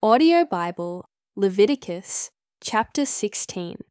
Audio Bible, Leviticus, chapter 16.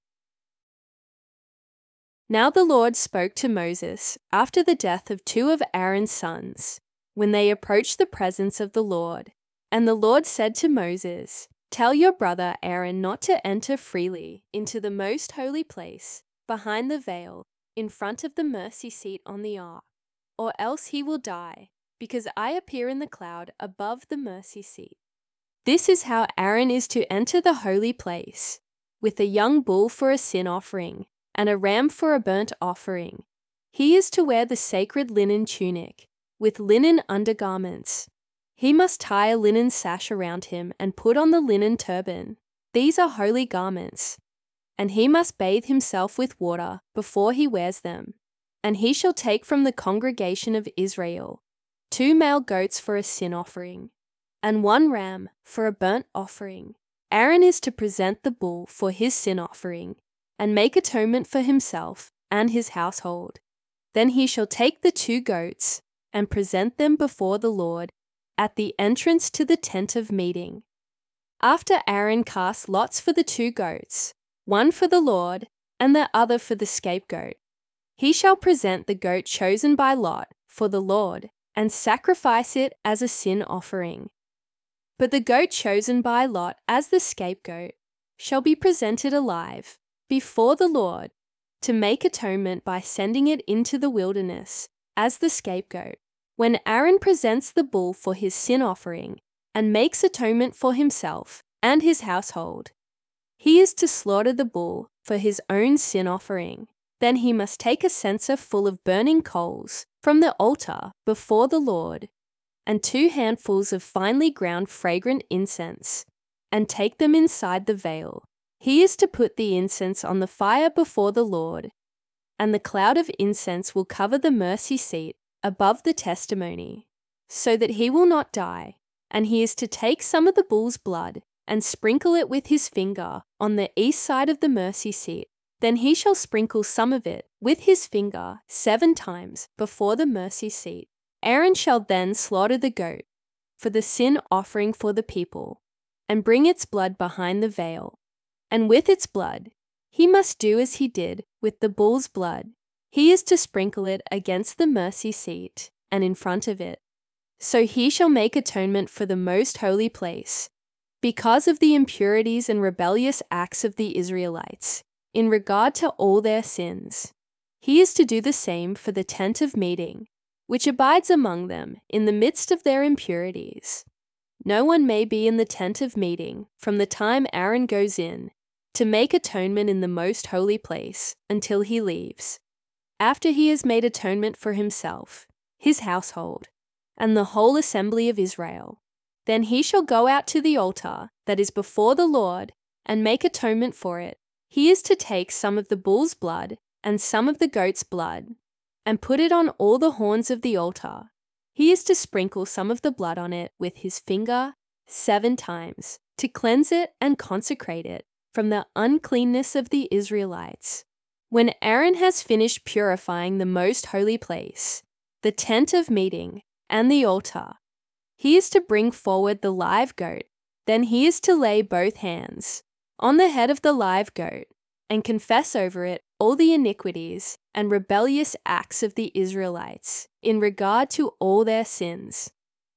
Now the Lord spoke to Moses after the death of two of Aaron's sons, when they approached the presence of the Lord. And the Lord said to Moses, "Tell your brother Aaron not to enter freely into the most holy place, behind the veil, in front of the mercy seat on the ark, or else he will die, because I appear in the cloud above the mercy seat. This is how Aaron is to enter the holy place, with a young bull for a sin offering, and a ram for a burnt offering. He is to wear the sacred linen tunic, with linen undergarments. He must tie a linen sash around him and put on the linen turban. These are holy garments. And he must bathe himself with water before he wears them. And he shall take from the congregation of Israel 2 male goats for a sin offering, and 1 ram for a burnt offering. Aaron is to present the bull for his sin offering, and make atonement for himself and his household. Then he shall take the 2 goats and present them before the Lord at the entrance to the tent of meeting. After Aaron casts lots for the 2 goats, one for the Lord and the other for the scapegoat, he shall present the goat chosen by lot for the Lord and sacrifice it as a sin offering. But the goat chosen by lot as the scapegoat shall be presented alive before the Lord to make atonement by sending it into the wilderness as the scapegoat. When Aaron presents the bull for his sin offering and makes atonement for himself and his household, he is to slaughter the bull for his own sin offering. Then he must take a censer full of burning coals from the altar before the Lord, and 2 handfuls of finely ground fragrant incense, and take them inside the veil. He is to put the incense on the fire before the Lord, and the cloud of incense will cover the mercy seat above the testimony, so that he will not die. And he is to take some of the bull's blood and sprinkle it with his finger on the east side of the mercy seat. Then he shall sprinkle some of it with his finger 7 times before the mercy seat. Aaron shall then slaughter the goat for the sin offering for the people, and bring its blood behind the veil. And with its blood he must do as he did with the bull's blood. He is to sprinkle it against the mercy seat and in front of it. So he shall make atonement for the most holy place, because of the impurities and rebellious acts of the Israelites, in regard to all their sins. He is to do the same for the tent of meeting, which abides among them in the midst of their impurities. No one may be in the tent of meeting from the time Aaron goes in to make atonement in the most holy place until he leaves, after he has made atonement for himself, his household, and the whole assembly of Israel. Then he shall go out to the altar that is before the Lord and make atonement for it. He is to take some of the bull's blood and some of the goat's blood, and put it on all the horns of the altar. He is to sprinkle some of the blood on it with his finger 7 times, to cleanse it and consecrate it from the uncleanness of the Israelites. When Aaron has finished purifying the most holy place, the tent of meeting, and the altar, he is to bring forward the live goat. Then he is to lay both hands on the head of the live goat and confess over it all the iniquities and rebellious acts of the Israelites in regard to all their sins.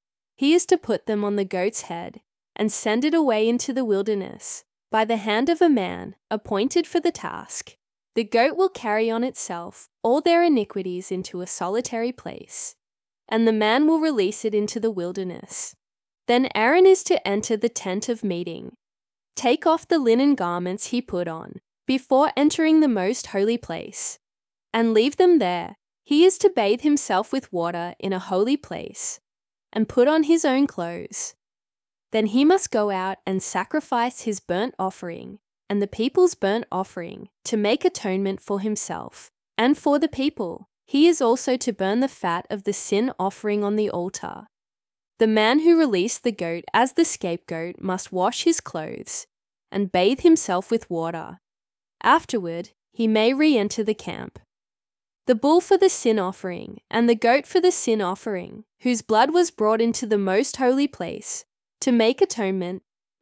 He is to put them on the goat's head and send it away into the wilderness by the hand of a man appointed for the task. The goat will carry on itself all their iniquities into a solitary place, and the man will release it into the wilderness. Then Aaron is to enter the tent of meeting, take off the linen garments he put on before entering the most holy place, and leave them there. He is to bathe himself with water in a holy place, and put on his own clothes. Then he must go out and sacrifice his burnt offering and the people's burnt offering to make atonement for himself and for the people. He is also to burn the fat of the sin offering on the altar. The man who released the goat as the scapegoat must wash his clothes and bathe himself with water. Afterward, he may re-enter the camp. The bull for the sin offering and the goat for the sin offering, whose blood was brought into the most holy place to make atonement,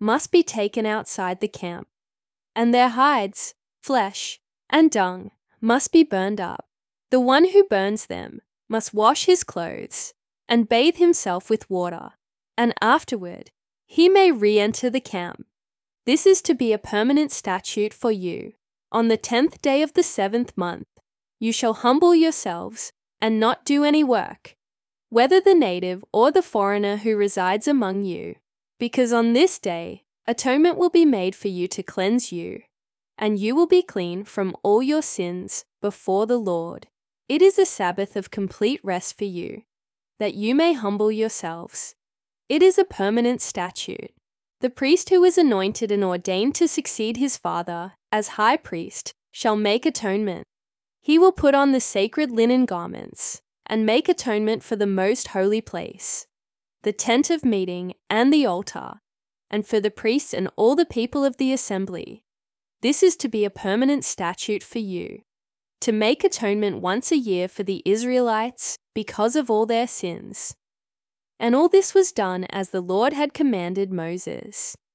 must be taken outside the camp, and their hides, flesh, and dung must be burned up. The one who burns them must wash his clothes and bathe himself with water, and afterward he may re-enter the camp. This is to be a permanent statute for you. On the 10th day of the 7th month, you shall humble yourselves and not do any work, whether the native or the foreigner who resides among you, because on this day atonement will be made for you to cleanse you, and you will be clean from all your sins before the Lord. It is a Sabbath of complete rest for you, that you may humble yourselves. It is a permanent statute. The priest who is anointed and ordained to succeed his father as high priest shall make atonement. He will put on the sacred linen garments and make atonement for the most holy place, the tent of meeting and the altar, and for the priests and all the people of the assembly. This is to be a permanent statute for you, to make atonement once a year for the Israelites because of all their sins. And all this was done as the Lord had commanded Moses.